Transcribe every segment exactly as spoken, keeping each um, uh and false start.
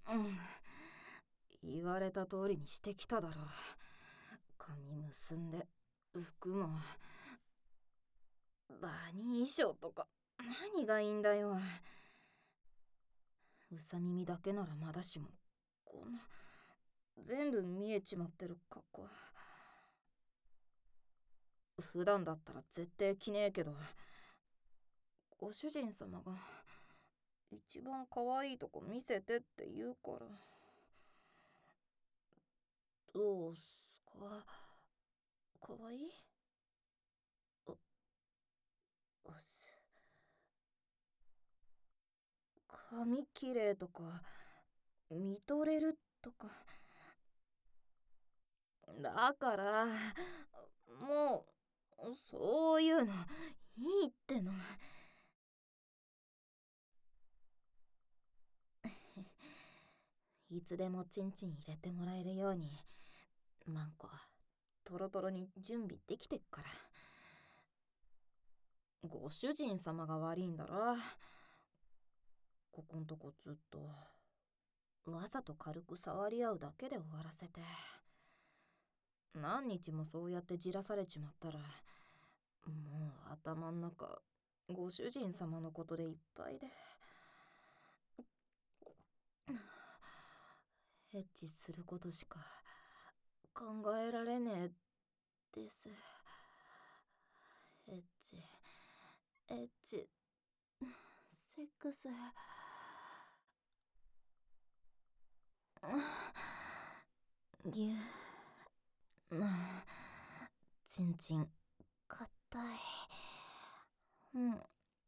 うん、言われた通りにしてきただろう。髪結んで、服もバニー衣装とか何がいいんだよ。うさ耳だけならまだしも、この全部見えちまってる格好。普段だったら絶対着ねえけど、ご主人様が一番可愛いとこ見せてって言うから。どうすか、可愛い？お、おす。髪きれいとか見とれるとか、だからもうそういうのいいっての。いつでもチンチン入れてもらえるようにマンコトロトロに準備できてっから。ご主人様が悪いんだろ。ここんとこずっとわざと軽く触り合うだけで終わらせて、何日もそうやってじらされちまったら、もう頭ん中ご主人様のことでいっぱいで。エッチすることしか考えられねえです。エッチ、エッチ、セックス。ぎゅな、ちんちんかたい。うん、うん、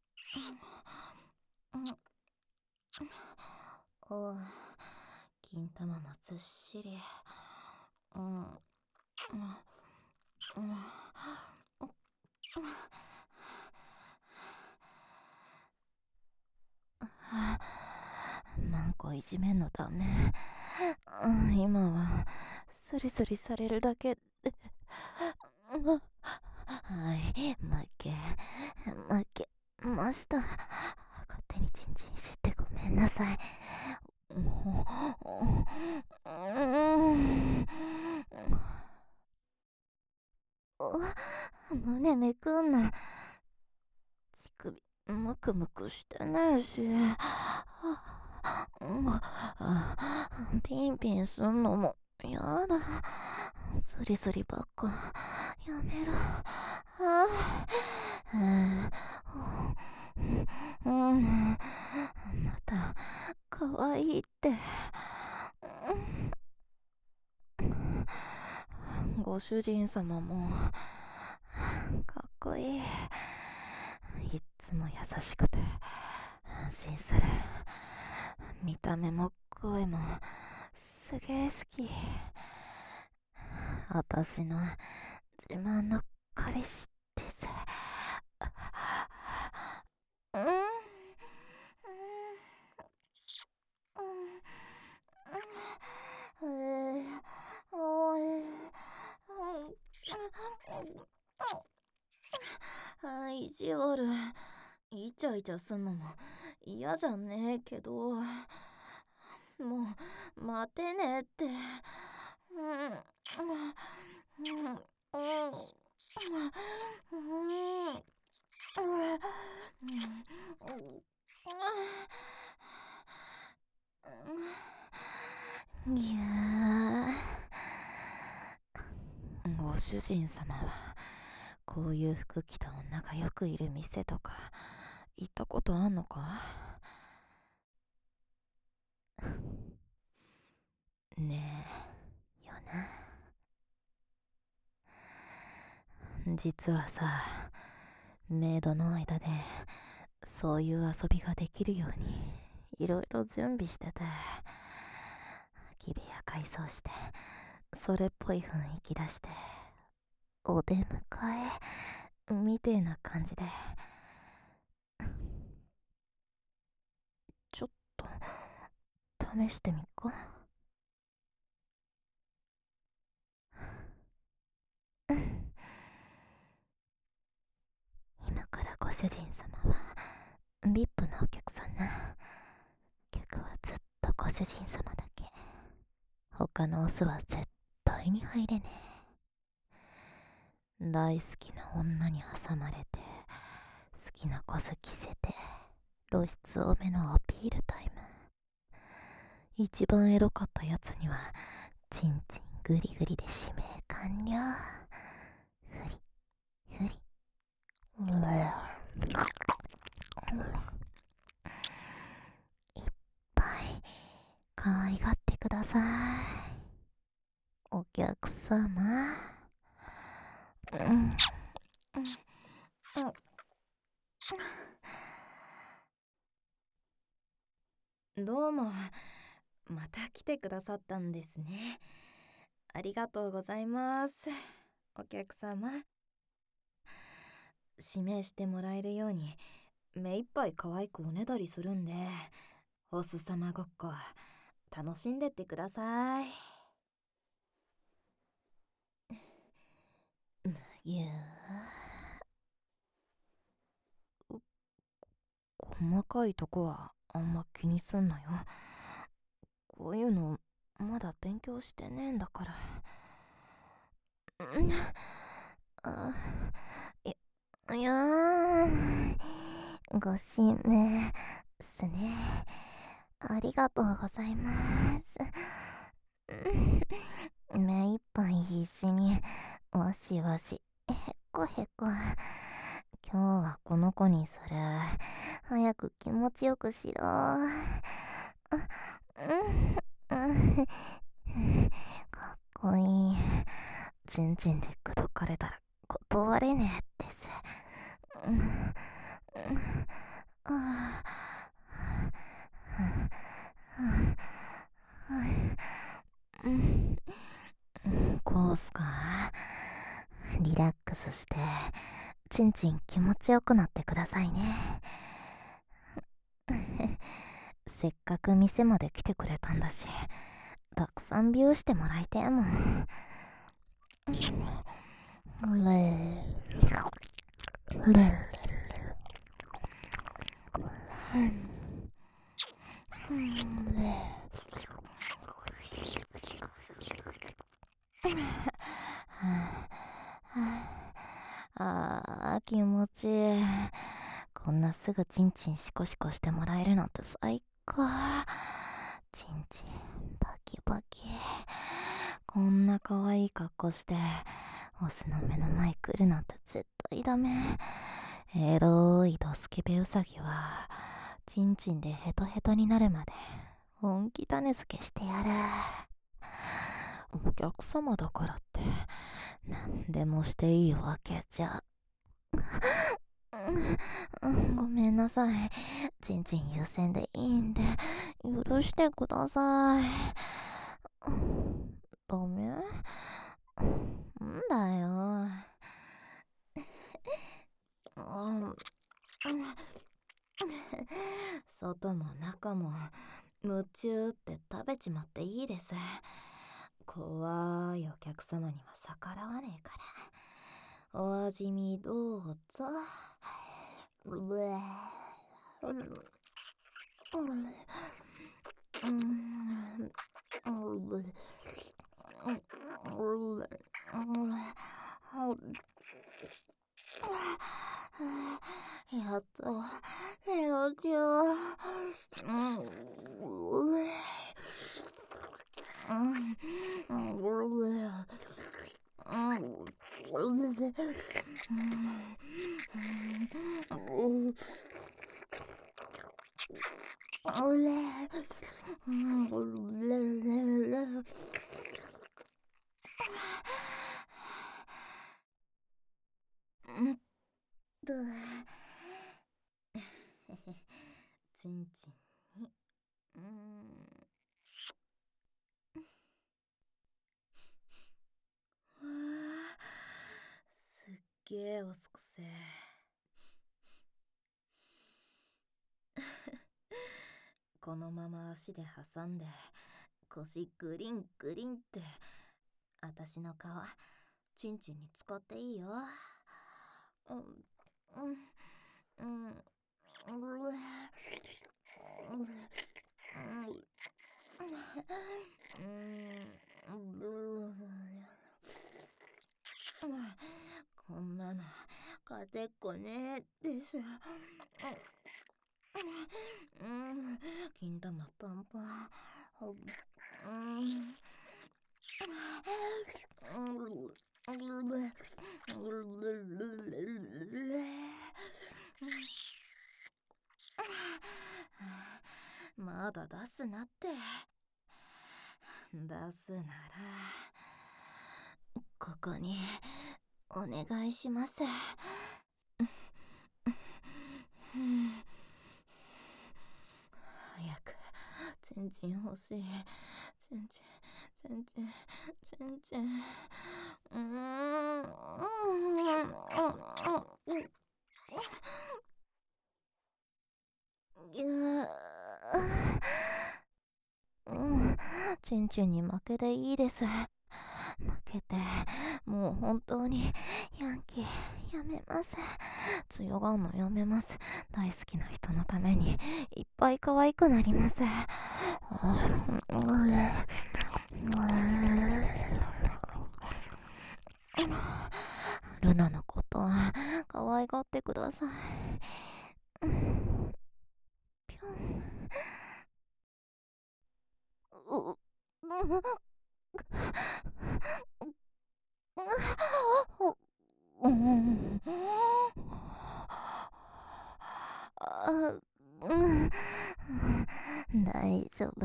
おう、金玉もずっしり。うん、うん、うん、マンコいじめんのダメ。うん、今はスリスリされるだけで。はい、負け負けました。勝手にチンチン知ってごめんなさい。胸めくんな。乳首ムクムクしてねえし。ピンピンすんのもやだ。スリスリばっかやめろ。また可愛いって。ご主人様もかっこいい。いっつも優しくて安心する。見た目も声もすげえ好き。私の自慢の彼氏です。うん、あ、意地悪。イチャイチャすんのも嫌じゃねえけど、もう待てねえって。うん、うん、うん、うん、ぎゅー。ご主人様はこういう服着た女がよくいる店とか行ったことあんのか？ねえよな。実はさ、メイドの間でそういう遊びができるようにいろいろ準備してて、空き部屋改装してそれっぽい雰囲気出してお出迎えみてえな感じで、ちょっと試してみっか。今からご主人様は ブイアイピー のお客さんな。客はずっとごご主人様だけ。他のオスは絶対に入れねえ。大好きな女に挟まれて、好きなコス着せて、露出多めのアピールタイム。一番エロかったやつには、チンチングリグリで指名完了。ふり、ふり。いっぱい可愛がってください。お客様。うん。どうも、また来てくださったんですね。ありがとうございます。お客様。指名してもらえるように、目いっぱい可愛くおねだりするんで、オス様ごっこ、楽しんでってください。むぎゅー。細かいとこはあんま気にすんなよ。こういうのまだ勉強してねえんだから。うん。あ、い、いやー、ご指名すね。ありがとうございます。目いっぱい必死に、わしわし、へっこへっこ。今日はこの子にする。早く気持ちよくしろ。かっこいい。チンチンで口説かれたら断れねえです。こうすか。リラックスしてチンチン気持ちよくなってくださいね。せっかく店まで来てくれたんだし、たくさんビューしてもらいてえもん。あー、気持ちいい。こんなすぐチンチンシコシコしてもらえるなんて最高。チンチンバキバキ。こんな可愛い格好してオスの目の前来るなんて絶対ダメ。エロいドスケベウサギはチンチンでヘトヘトになるまで本気種付けしてやる。お客様だからって何でもしていいわけじゃ。ごめんなさい。チンチン優先でいいんで許してください。ダメ？んだよ。外も中も夢中って食べちまっていいです。怖いお客様には逆らわねえから。お味見どうぞ。やっとメロディオ。チンチンに、うーん。わあ、すっげえおすくせ。このまま足で挟んで腰グリングリンって、あたしの顔チンチンに使っていいよ。うんうんうんうんてっこねです。うん、金玉パンパン。うん。まだ出すなって。出すならここにお願いします。早くチンチン欲しい。チンチンチンチンチンチン。うーん。うん、チンチンに負けでいいです。負けて、もう本当にヤンキーやめます。強がんのやめます。大好きな人のためにいっぱい可愛くなります。ルナのこと可愛がってください。ぴょん。う、う、うん、大丈夫。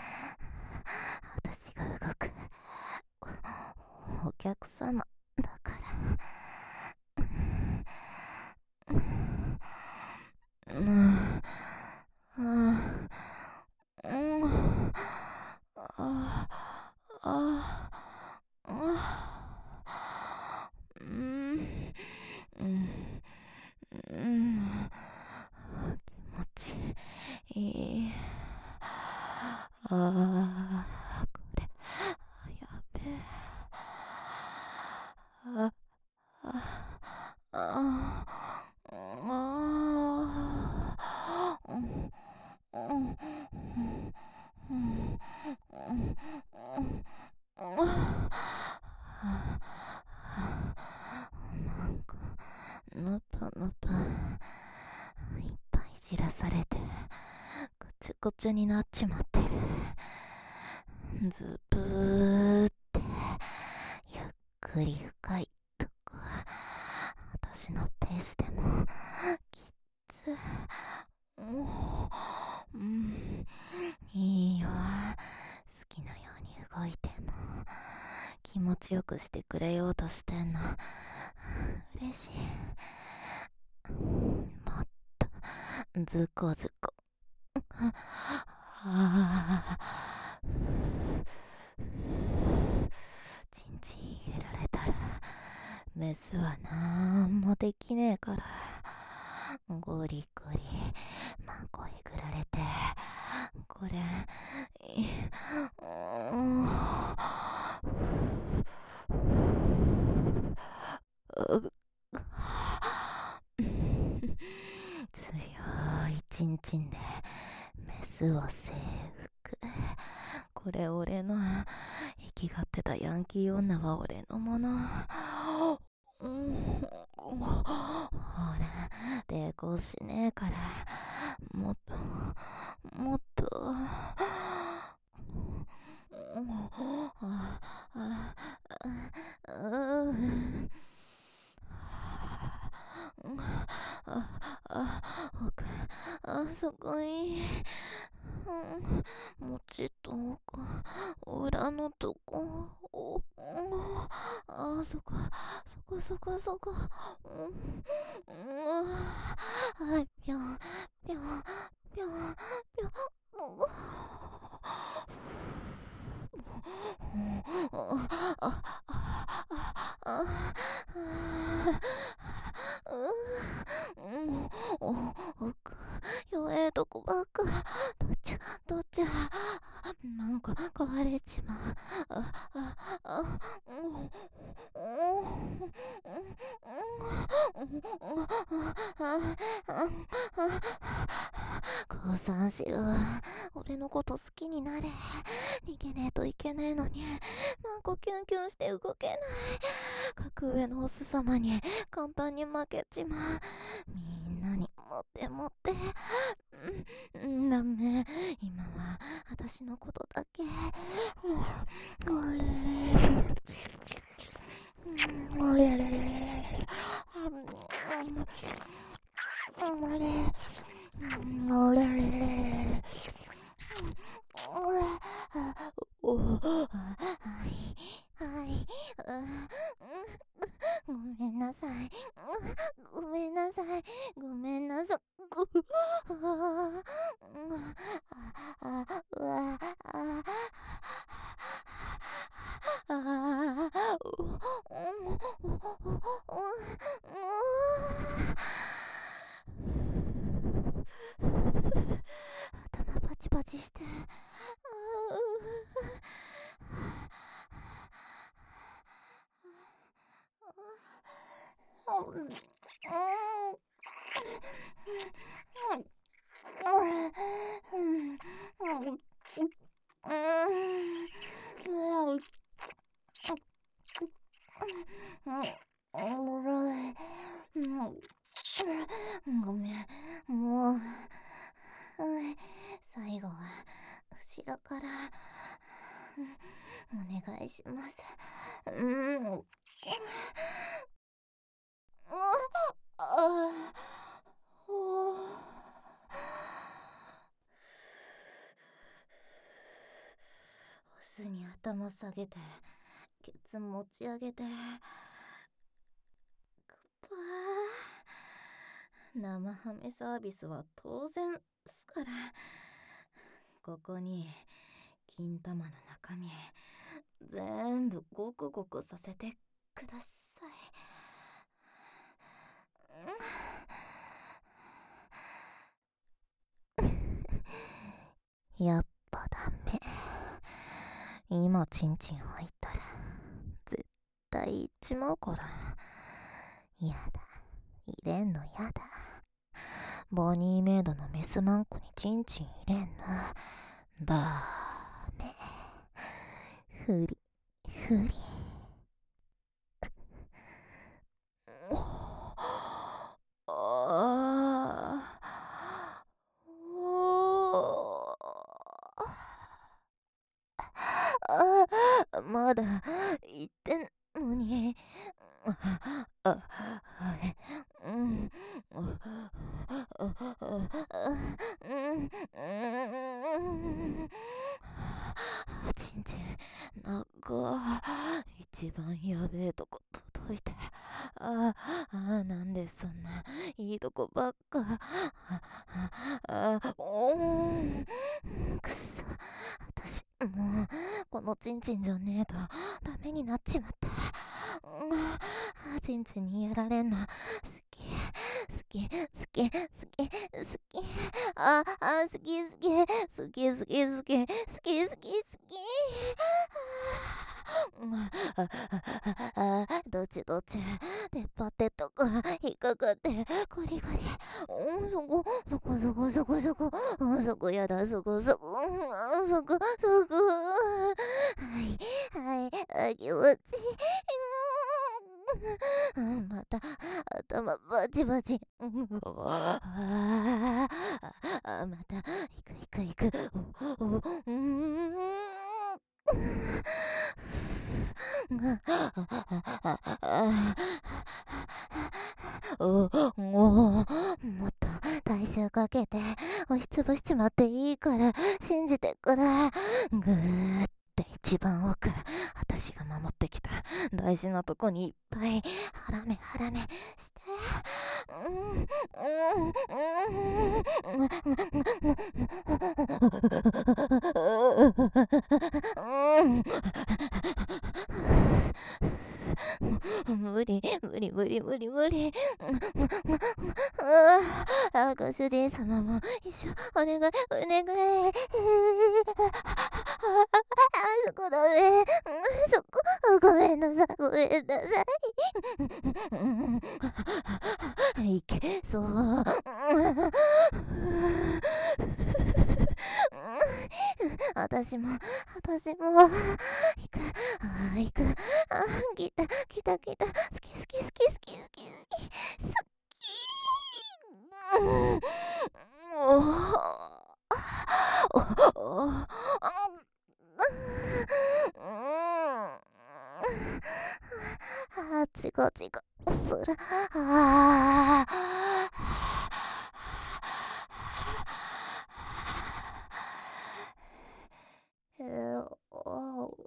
私が動く。お客様だから。うん、うん、うん、あ、あ、あ、うん、うん、うん、気持ちいい。ああ、これ、やべえ。あ、あ、あ、あ、うん、うん、うん、なんかぬぱぬぱいっぱい散らされてぐちゅぐちゅになっちまってる。ずぶーってゆっくり深いとこ私のペースでもきつ、うん、いいよ。好きなように動いても気持ちよくしてくれようとしてんの嬉しい。もっとズコズコ。あチンチン入れられたらメスはなんもできねえからゴリゴリまこえぐられてこれいうん強いチンチンでメスを征服。これ俺の生きがってたヤンキー女は俺のもの。うん、ほら抵抗しねえからもっともっとああ奥あそこいい、うん、もちと奥裏のとこお、うん、あそこそこそこそこ、うん、うん、はいぴょんぴょんぴょんぴょん、ああああうん、お、奥、弱えとこばっか。どっちゃ、どっちゃ。なんか壊れちまう。あ、あ、あ、うん、うん、うん、降参しろ。俺のこと好きになれ。逃げねえといけねえのに。マンコキュンキュンして動けない。 格上のオス様に簡単に負けちまう。みんなにモテモテ。うん、ダメ。今は私のことだけ。おはいはいごめんなさいごめんなさいごめんなさいああうわああ頭パチパチしてごめん、もう、最後は後ろからお願いします。うん。オスに頭下げて、ケツ持ち上げて、グッパー。生ハメサービスは当然すから。ここに金玉の中身全部ゴクゴクさせてください。やっぱダメ。今チンチン入ったら絶対行っちまうから。やだ、入れんのやだ。ボニーメイドのメスマンコにチンチン入れんのダメ。ふりふりあまだ言ってんのに。あ、はい。うん。ちんちん、なんか、一番やべえとこ届いて。ああ、なんでそんないいとこばっか。ああ、おーん。くそ。私、もう、このちんちんじゃねえとダメになっちまった。あ、ちんちんにやられんの好き好き好き好き好きああ好き好き好き好き好き好き好き好きああどっちどっち出っ張ってとか引っかかってゴリゴリうんそこそこそこそこそこうんそこやだそこそこうんそこそこはいはいあ気持ちいいまた頭バチバチああまた行く行く行くおおうんおおもっと体重かけて押しつぶしちまっていいから信じてくれぐーって一番奥私が守ってきた大事なとこにいっぱいハラメハラメして無理無理無理無理無理あご主人様も一緒お願いお願いそこダメそこごめんなさいごめんなさいいけそう私も私も行く行く。あ、来た来た来た。好き好き好き好き好き好き好き。うん。おおおお。あちごちごする。あえー、お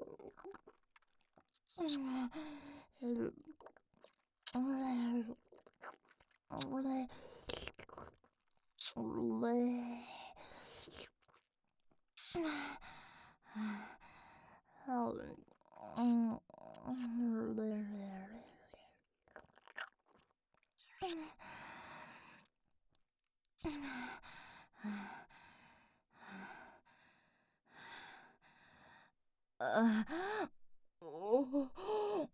あおお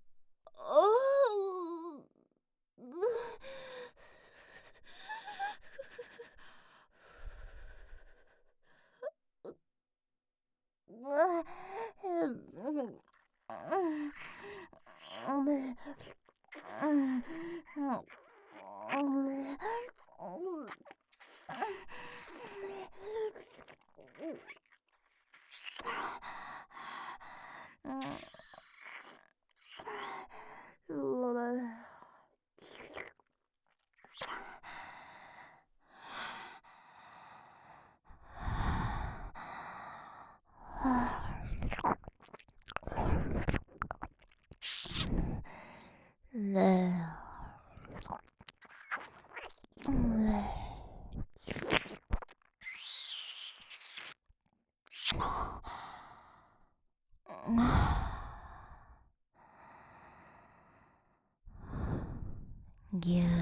ぎゅー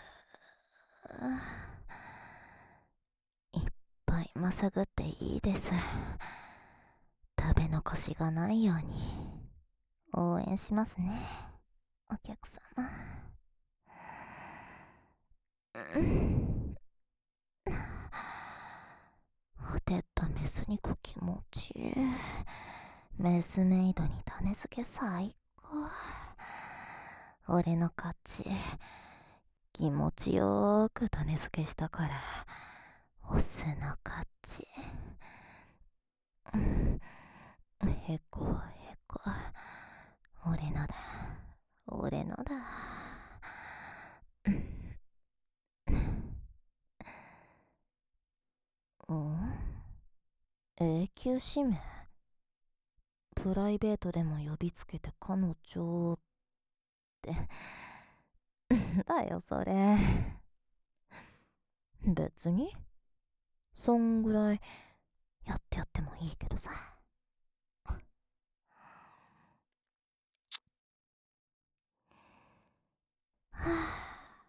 いっぱいまさぐっていいです。食べ残しがないように応援しますね、お客様。ほてったメス肉気持ちいい。メスメイドに種付け最高。俺の勝ち。気持ちよーく種付けしたからオスの勝ち。へこへこ。俺のだ俺のだ。うん永久指名。プライベートでも呼びつけて彼女ってだよそれ。別にそんぐらいやってやってもいいけどさ。はあ、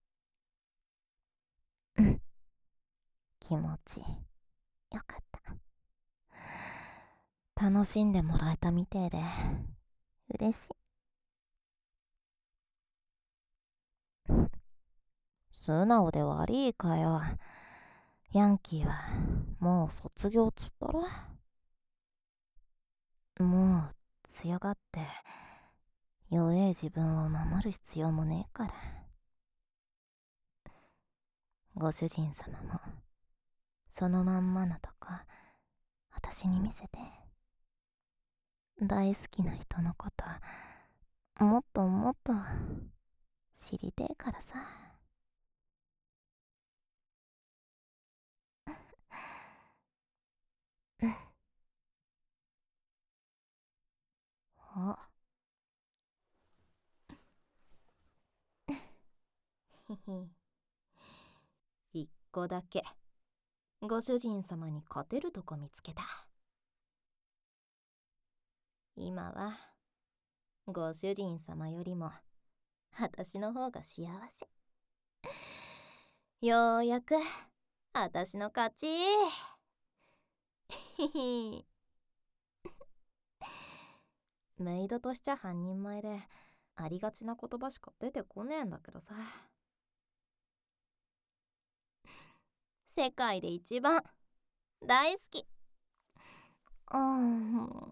うん気持ちよかった。楽しんでもらえたみてえで嬉しい。素直で悪いかよ。ヤンキーはもう卒業っつったろ。もう強がって弱え自分を守る必要もねえから。ご主人様もそのまんまのとこ私に見せて。大好きな人のこともっともっと知りてえからさ。あ一個だけご主人様に勝てるとこ見つけた。今はご主人様よりも私の方が幸せ。ようやく私の勝ち。メイドとしちゃ半人前でありがちな言葉しか出てこねえんだけどさ。世界で一番大好き。うん